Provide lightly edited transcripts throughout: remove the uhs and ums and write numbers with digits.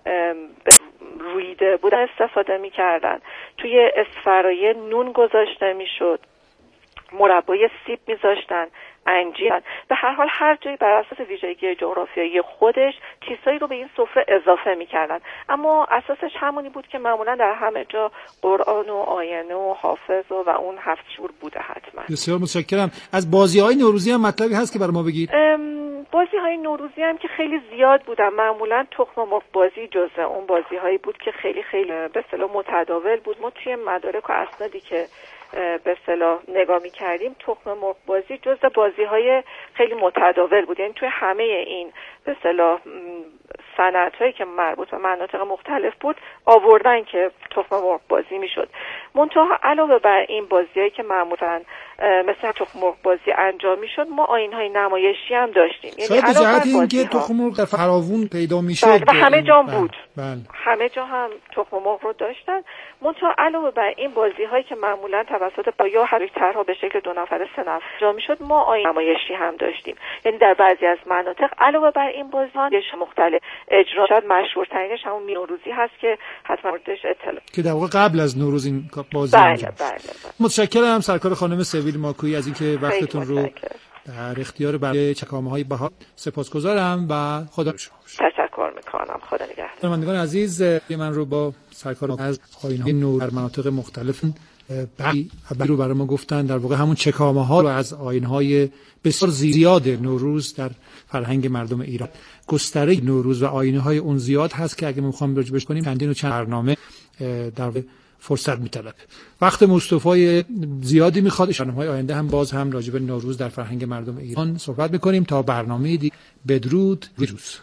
رویده بودن استفاده میکردن. توی اسفرایه نون گذاشته میشد، مربای سیب میذاشتن، انجیر. به هر حال هر جایی بر اساس ویژگی جغرافیایی خودش چیزایی رو به این سفره اضافه میکردن، اما اساسش همونی بود که معمولا در همه جا قرآن و آینه و حافظ و اون 7 شور بوده حتما. بسیار متشکرم. از بازی‌های نوروزی هم مطلبی هست که برای ما بگید؟ بازی‌های نوروزی هم که خیلی زیاد بودن. معمولا تخم مرغ بازی جزء اون بازی‌هایی بود که خیلی به اصطلاح متداول بود. ما توی مدارک و اسنادی که به اصطلاح نگاه می‌کردیم تخم مرغ بازی جزء بازی‌های خیلی متداول بود. یعنی توی همه این به اصطلاح صنعت‌هایی که مربوط به مناطق مختلف بود آوردن که تخم مرغ بازی میشد. منتها علاوه بر این بازی‌هایی که معمولاً مثل تخم مرغ بازی انجام میشد، ما آیین‌های نمایشی هم داشتیم. یعنی علاوه بر اینکه تخم مرغ در فراوون پیدا میشد و همه جا بود. بله. همه جا هم تخم مرغ رو داشتن. منتها علاوه بر این بازی‌هایی که معمولاً توسط یا حریفترها به شکل 2 نفره 3 نفره انجام میشد، ما آیین نمایشی هم داشتیم. یعنی در بعضی از مناطق علاوه بر این بازی‌ها مختلف اجرا شد. مشهورترینش همون نوروزی هست که حتما موردش اطلاع که در واقع قبل از نوروز این بازی بله. متشکرم سرکار خانم سویل ماکویی از اینکه وقتتون رو در اختیار برای چکامه‌های بهار سپاسگزارم و خدا تشکر میکنم. خدا نگهدار. شنوندگان عزیز، من رو با سرکار از آیین‌های نور در مناطق مختلف بقی رو برای ما گفتن. در واقع همون چکامه‌ها رو از آیین‌های بسیار زیاد نوروز در فرهنگ مردم ایران. گستره نوروز و آیین‌های اون زیاد هست که اگه ما بخوایم راجع بهش کنیم چندین و چند برنامه در فرصت می‌طلبه. وقت مصطفی زیادی می‌خواد. برنامه‌های آینده هم باز هم راجع به نوروز در فرهنگ مردم ایران صحبت می‌کنیم. تا برنامه دیگه، بدرود، ویروس.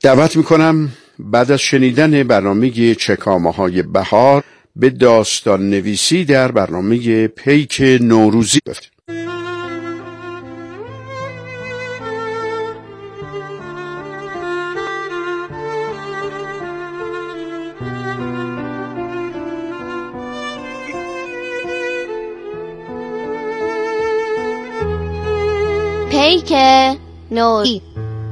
دعوت میکنم بعد از شنیدن برنامه چکامه‌های بهار به داستان نویسی در برنامه پیک نوروزی بفتیم. پیک نوروزی.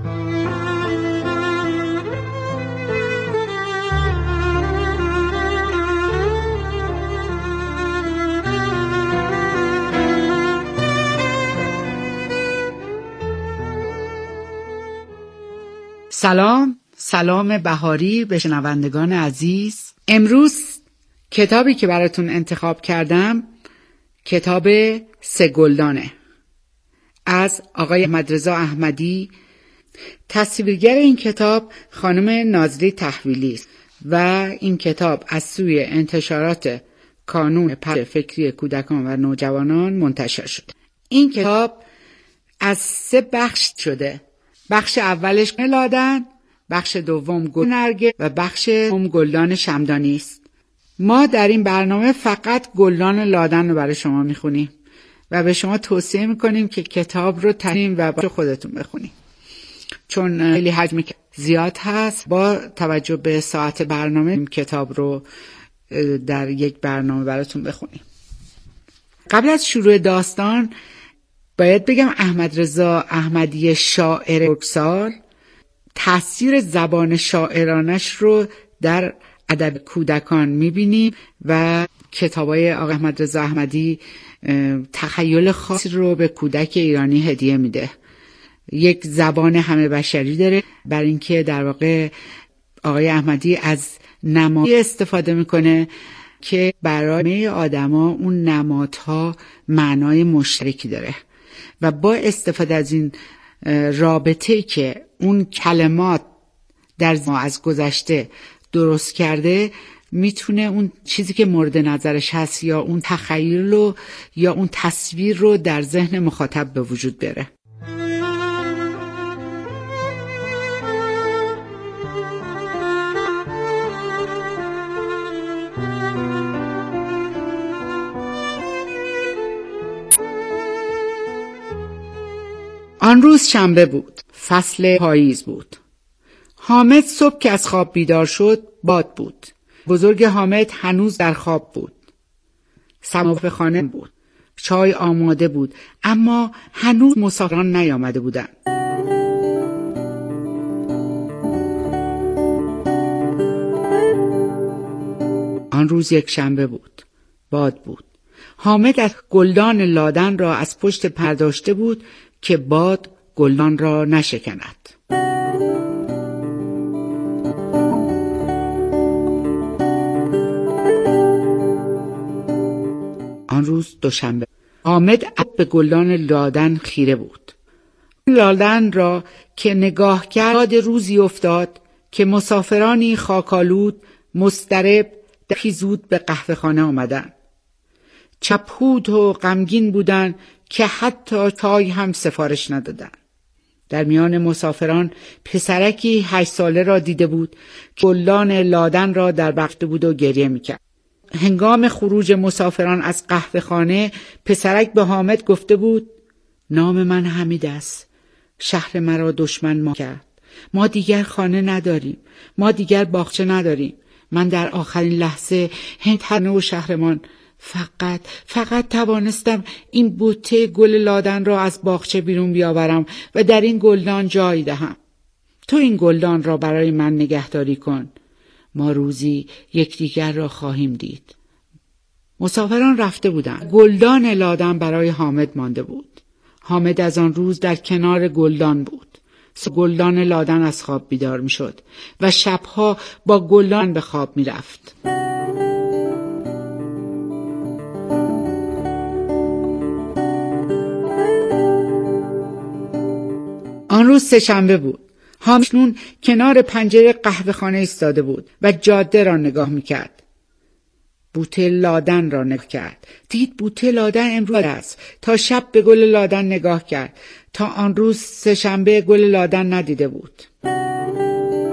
سلام بهاری به شنوندگان عزیز. امروز کتابی که براتون انتخاب کردم کتاب سه گلدانه از آقای احمدرضا احمدی. تصویرگر این کتاب خانم نازلی تحویلی است و این کتاب از سوی انتشارات کانون پخش فکری کودکان و نوجوانان منتشر شده. این کتاب از 3 بخش شده. بخش اولش لادن، بخش دوم گل نرگس و بخش سوم گلدان شمدانی است. ما در این برنامه فقط گلدان لادن رو برای شما میخونیم و به شما توصیه میکنیم که کتاب رو ترجیح و با خودتون بخونیم، چون خیلی حجم زیاد هست. با توجه به ساعت برنامه کتاب رو در یک برنامه براتون بخونیم. قبل از شروع داستان باید بگم احمدرضا احمدی شاعر بزرگسال تاثیر زبان شاعرانش رو در ادب کودکان میبینیم و کتابای آقای احمدرضا احمدی تخیل خاصی رو به کودک ایرانی هدیه میده. یک زبان همه بشری داره، بر اینکه در واقع آقای احمدی از نمادی استفاده میکنه که برای آدما اون نمادها معنای مشترکی داره و با استفاده از این رابطه‌ای که اون کلمات در ما از گذشته درست کرده میتونه اون چیزی که مورد نظرش هست یا اون تخیل رو یا اون تصویر رو در ذهن مخاطب به وجود بیاره. آن روز شنبه بود. فصل پاییز بود. حامد صبح که از خواب بیدار شد باد بود. بزرگ حامد هنوز در خواب بود. سماور به خانه بود. چای آماده بود، اما هنوز مسافران نیامده بودند. آن روز یک شنبه بود. باد بود. حامد از گلدان لادن را از پشت پرداشته بود که باد گلدان را نشکند. آن روز دوشنبه. حامد به گلدان لادن خیره بود. لادن را که نگاه کرد روزی افتاد که مسافرانی خاکالود مضطرب زود به قهوه‌خانه آمدند. چپهود و غمگین بودند که حتی چای هم سفارش ندادند. در میان مسافران پسرکی 8 ساله را دیده بود که گلدان لادن را در بخته بود و گریه میکرد. هنگام خروج مسافران از قهوه‌خانه پسرک به حامد گفته بود: نام من حمید است. شهر مرا دشمن ما کرد. ما دیگر خانه نداریم. ما دیگر باغچه نداریم. من در آخرین لحظه هنتنه و شهرمان فقط توانستم این بوته گل لادن را از باغچه بیرون بیاورم و در این گلدان جای دهم. تو این گلدان را برای من نگهداری کن. ما روزی یکدیگر را خواهیم دید. مسافران رفته بودند. گلدان لادن برای حامد مانده بود. حامد از آن روز در کنار گلدان بود. گلدان لادن از خواب بیدار می شد و شبها با گلدان به خواب می رفت. آن روز سه‌شنبه بود. حامد کنار پنجره قهوه‌خانه ایستاده بود و جاده را نگاه می‌کرد. بوته لادن را نگاه کرد. دید بوته لادن امروز است. تا شب به گل لادن نگاه کرد. تا آن روز سه‌شنبه گل لادن ندیده بود.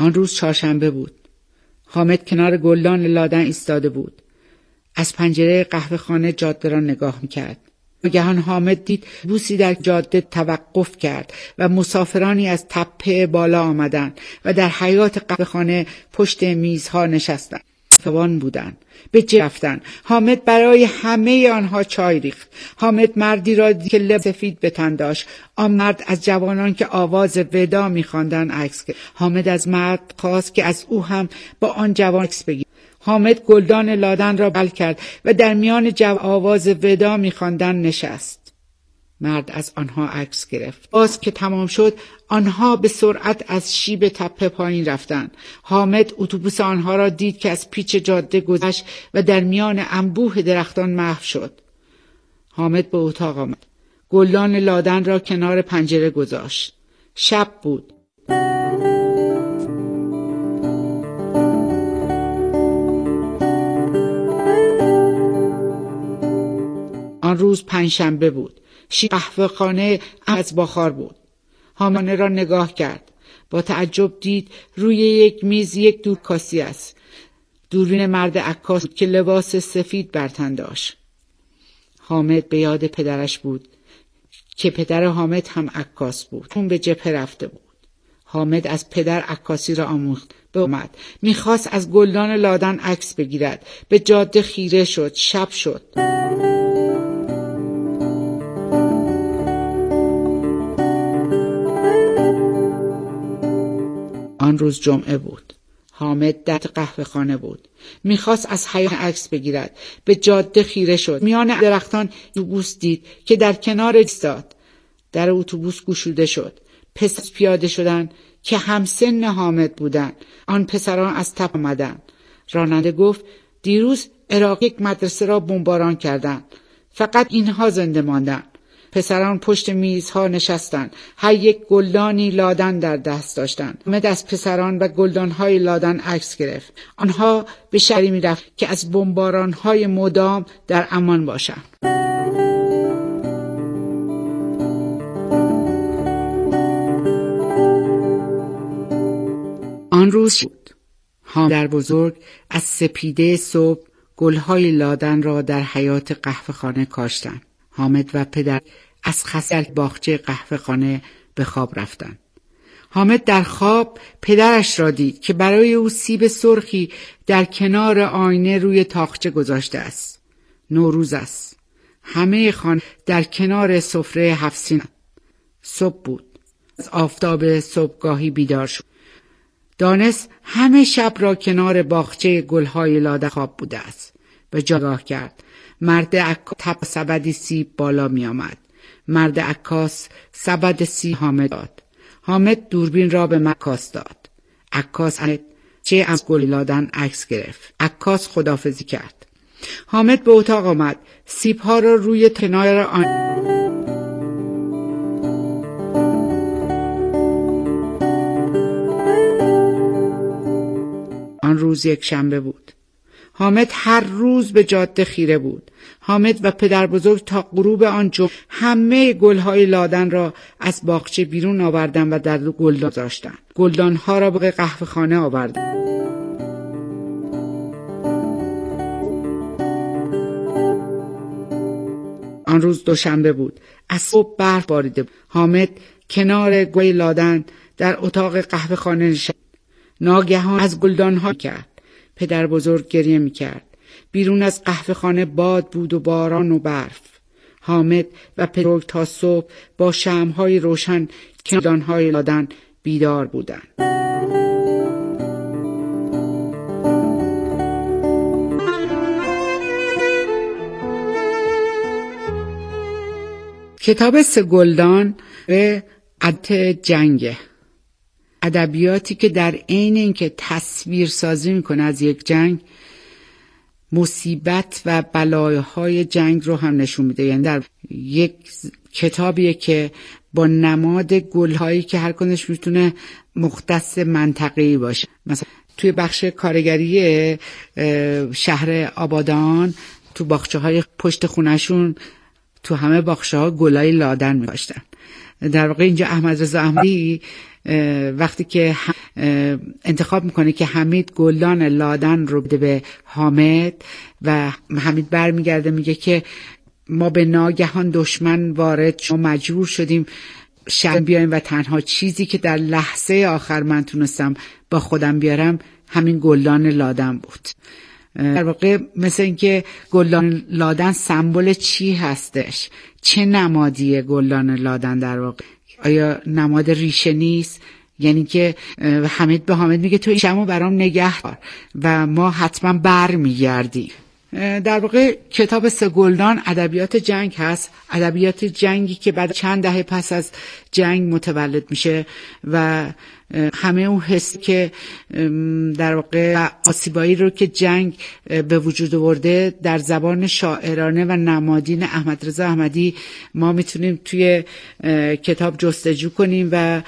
آن روز چهارشنبه بود. حامد کنار گلدان لادن ایستاده بود. از پنجره قهوه خانه جاده را نگاه میکرد. ناگهان حامد دید اتوبوسی در جاده توقف کرد و مسافرانی از تپه بالا آمدند و در حیاط قهوه خانه پشت میزها نشستند. فوان بودند. به جه رفتند. حامد برای همه آنها چای ریخت. حامد مردی را دید که لباس سفید به تن داشت. آن مرد از جوانان که آواز ودا می‌خواندند عکس گرفت. حامد از مرد خواست که از او هم با آن جوان عکس بگیرد. حامد گلدان لادن را بل کرد و در میان آواز ودا می‌خواندند نشست. مرد از آنها عکس گرفت. باز که تمام شد آنها به سرعت از شیب تپه پایین رفتند. حامد اتوبوس آنها را دید که از پیچ جاده گذشت و در میان انبوه درختان محو شد. حامد به اتاق آمد. گلدان لادن را کنار پنجره گذاشت. شب بود. آن روز پنجشنبه بود. قهوه خانه از بخار بود. حامد را نگاه کرد. با تعجب دید روی یک میز یک دورکاسی است. دوربین مرد عکاس که لباس سفید بر تن داشت. حامد به یاد پدرش بود که پدر حامد هم عکاس بود. اون به جبهه رفته بود. حامد از پدر عکاسی را آموخت. به اومد. میخواست از گلدان لادن عکس بگیرد. به جاده خیره شد. شب شد. آن روز جمعه بود. حامد در قهوه خانه بود. میخواست از حیاط عکس بگیرد. به جاده خیره شد. میان درختان اتوبوس دید که در کنار ایستاد. در اتوبوس گشوده شد. پسر پیاده شدند که همسن حامد بودند. آن پسران از تپه آمدند. راننده گفت دیروز عراق یک مدرسه را بمباران کردند. فقط اینها زنده ماندند. پسران پشت میزها نشستند. هر یک گلدانی لادن در دست داشتند. حامد از پسران و گلدانهای لادن عکس گرفت. آنها به شهری می‌رفت که از بمباران‌های مدام در امان باشند. آن روز بود. حامد بزرگ از سپیده صبح گل‌های لادن را در حیاط قهوه خانه کاشتند. حامد و پدر از خسته باغچه قهوه خانه به خواب رفتند. حامد در خواب پدرش را دید که برای او سیب سرخی در کنار آینه روی تاقچه گذاشته است. نوروز است. همه خانه در کنار سفره هفسین. صبح بود. از آفتاب صبحگاهی بیدار شد. دانست همه شب را کنار باغچه گلهای لاده خواب بوده است. به جاگاه کرد. مرد عکاس تپ سبد سیب بالا می آمد. مرد عکاس سبد سیب حامد داد. حامد دوربین را به عکاس داد. عکاس چه از گل لادن عکس گرفت. عکاس خداحافظی کرد. حامد به اتاق آمد. سیب ها را روی کنار آن روز یک شنبه بود. حامد هر روز به جاده خیره بود. حامد و پدر بزرگ تا غروب آن جمعه همه گلهای لادن را از باغچه بیرون آوردن و در گلدان گذاشتند. گلدانها را به قهوه خانه آوردند. آن روز دوشنبه بود. از صبح برف باریده بود. حامد کنار گل لادن در اتاق قهوه خانه نشست. ناگهان از گلدانها کرد. پدر بزرگ گریه میکرد. بیرون از قهوه خانه باد بود و باران و برف. حامد و پدر تا صبح با شمع‌های روشن گلدان‌های لادن بیدار بودند. کتاب سه گلدان به ادبیات جنگه. ادبیاتی که در عین اینکه تصویر سازی میکنه از یک جنگ، مصیبت و بلایای جنگ رو هم نشون میده. یعنی در یک کتابیه که با نماد گلهایی که هر کدومش میتونه مختص منطقه‌ای باشه. مثلا توی بخش کارگری شهر آبادان تو باغچه‌های پشت خونه‌شون تو همه باغچه‌ها گلای لادن می‌کاشتن. در واقع اینجا احمد رضا احمدی وقتی که انتخاب میکنه که حمید گلدان لادن رو بده به حامد و حمید برمیگرده میگه که ما به ناگهان دشمن وارد شد، مجبور شدیم شهر بیایم و تنها چیزی که در لحظه آخر من تونستم با خودم بیارم همین گلدان لادن بود. در واقع مثل اینکه گلدان لادن سمبل چی هستش؟ چه نمادیه گلدان لادن در واقع؟ آیا نماد ریشه نیست؟ یعنی که حمید به حامد میگه تو این شمو برام نگه دار و ما حتما بر میگردیم. در واقع کتاب سه گلدان ادبیات جنگ هست، ادبیات جنگی که بعد چند دهه پس از جنگ متولد میشه و همه اون حس که در واقع آسیبایی رو که جنگ به وجود آورده در زبان شاعرانه و نمادین احمد رضا احمدی ما میتونیم توی کتاب جستجو کنیم و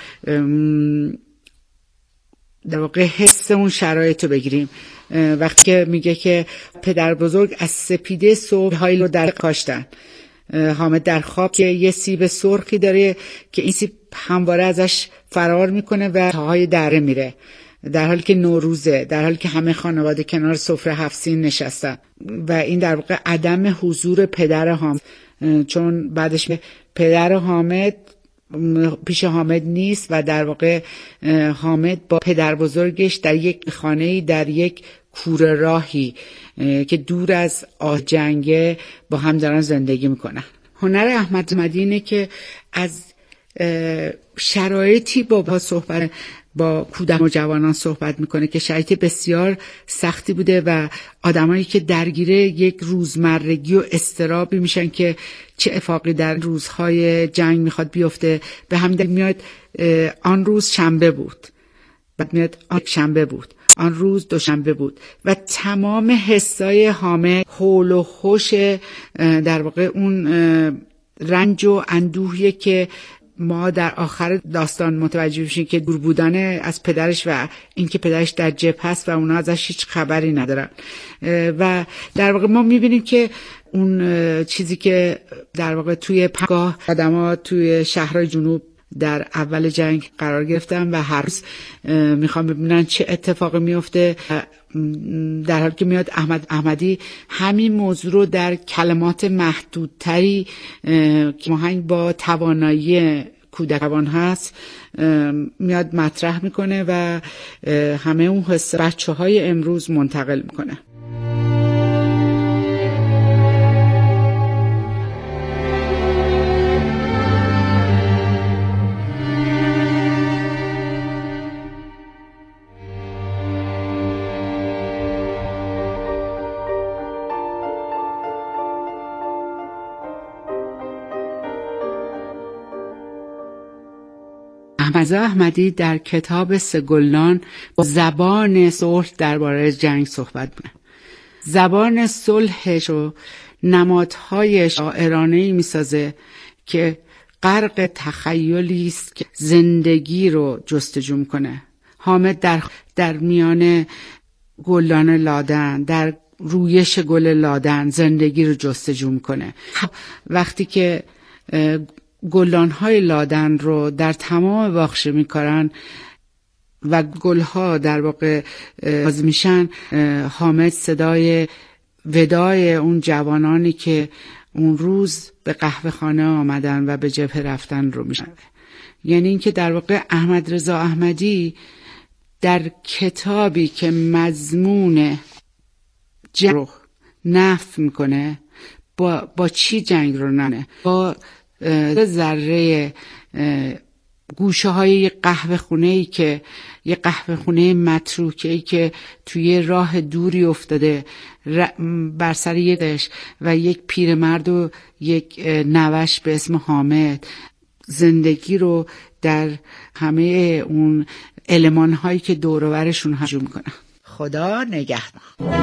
در واقع حس اون شرایط رو بگیریم. وقتی که میگه که پدر بزرگ از سپیده صبح هایی رو در کاشتن، حامد در خواب که یه سیب سرخی داره که این سیب همواره ازش فرار میکنه و تاهای دره میره، در حالی که نوروزه، در حالی که همه خانواده کنار سفره 7 سین نشستن و این در واقع عدم حضور پدر حامد، چون بعدش پدر حامد پیش حامد نیست و در واقع حامد با پدر بزرگش در یک خانه‌ای در یک کوره راهی که دور از جنگه با هم دارن زندگی میکنن. هنر احمد احمدی اینه که از شرایطی با صحبت با کودک و جوانان صحبت میکنه که شرایط بسیار سختی بوده و آدمایی که درگیره یک روزمرگی و اضطرابی میشن که چه اتفاقی در روزهای جنگ میخواد بیفته. به همین دلیل میاد آن روز شنبه بود، بعد میاد آن شنبه بود، آن روز دوشنبه بود و تمام حسای حامد حول و حوش در واقع اون رنج و اندوهی که ما در آخر داستان متوجه میشیم که دور بودن از پدرش و اینکه پدرش در جبهه هست و اونا ازش هیچ خبری ندارن و در واقع ما میبینیم که اون چیزی که در واقع توی پناهگاه آدما توی شهرهای جنوب در اول جنگ قرار گرفتن و هر روز میخوان ببینن چه اتفاقی میفته، در حالی که میاد احمد احمدی همین موضوع رو در کلمات محدودتری که مهنگ با توانایی کودکان هست میاد مطرح میکنه و همه اون حس بچه‌های امروز منتقل میکنه. احمد رضا احمدی در کتاب سه گلدان با زبان صلح درباره جنگ صحبت می‌کنه. زبان صلحش و نمادهای شاعرانه‌ای می‌سازه که غرق تخیلی است که زندگی رو جستجو می‌کنه. حامد در میان گلدان لادن، در رویش گل لادن زندگی رو جستجو می‌کنه. وقتی که گلدان‌های لادن رو در تمام باغچه می‌کارن و گل‌ها در واقع باز میشن، حامد صدای وداع اون جوانانی که اون روز به قهوه خانه آمدن و به جبهه رفتن رو میشنوه. یعنی اینکه در واقع احمد رضا احمدی در کتابی که مضمون جنگ رو نفی میکنه، با چی جنگ رو ننه؟ با ذره گوشه های قهوه خونه‌ای که یه قهوه خونه متروکه‌ای که توی راه دوری افتاده بر سر یکش و یک پیرمرد و یک نوش به اسم حامد زندگی رو در همه اون المان‌هایی که دور و برشون هجوم میکنن. خدا نگهدار.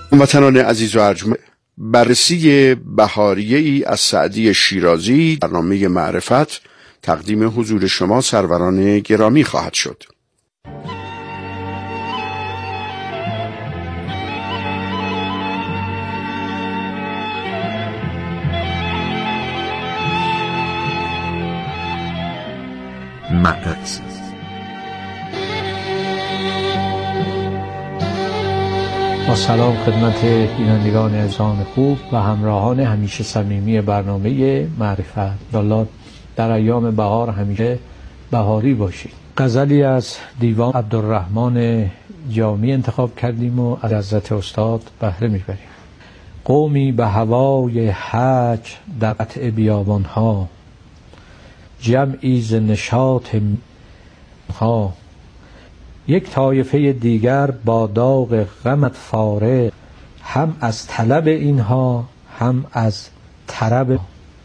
هموطنان عزیز و ارجمند، بررسی بهاریه‌ای از سعدی شیرازی، برنامه معرفت تقدیم حضور شما سروران گرامی خواهد شد. معرفت با سلام خدمت بینندگان عزیزان خوب و همراهان همیشه صمیمی برنامه معرفت. الله در ایام بهار همیشه بهاری باشید. غزلی از دیوان عبدالرحمن جامی انتخاب کردیم و از حضرت استاد بهره میبریم. قومی به هوای حج در قطع بیابانها، جمعی ز نشاط ها، یک طایفه دیگر با داغ غمت فارغ، هم از طلب اینها هم از طرب.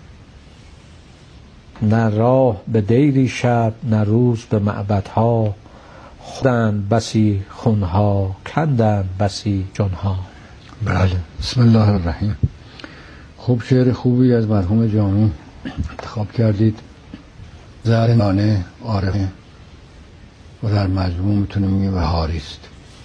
نه راه به دیری شب، نه روز به معبدها، خودند بسی خونها، کندند بسی جنها. بله، بسم الله الرحیم. خوب، شعر خوبی از مرحوم جامی انتخاب کردید. زرنانه عارفه و در مجموع میتونیم بگیم بهاری است.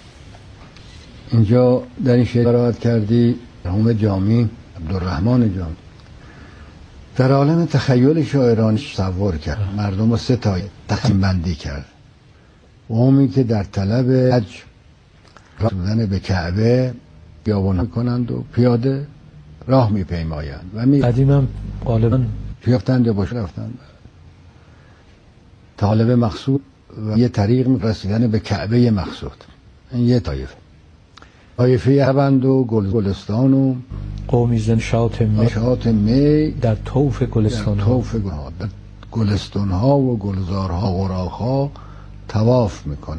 اینجا در این شعر قرائت کردی مرحوم جامی، عبدالرحمن جامی، در عالم تخیل شاعرانش تصور کرد، مردم رو سه تایه تقسیم بندی کرد. قومی که در طلب حج رفتن به کعبه بیابان میکنند و پیاده راه میپیمایند و قدیمم غالبا پیافتند یا باش رفتند طالب مقصود و یه طریق رسیدن به کعبه مقصود. این یه طایفه هبند و گلستان و قومی ز نشاط می در طوف گلستان ها و گلزارها و غراخها طواف میکنن.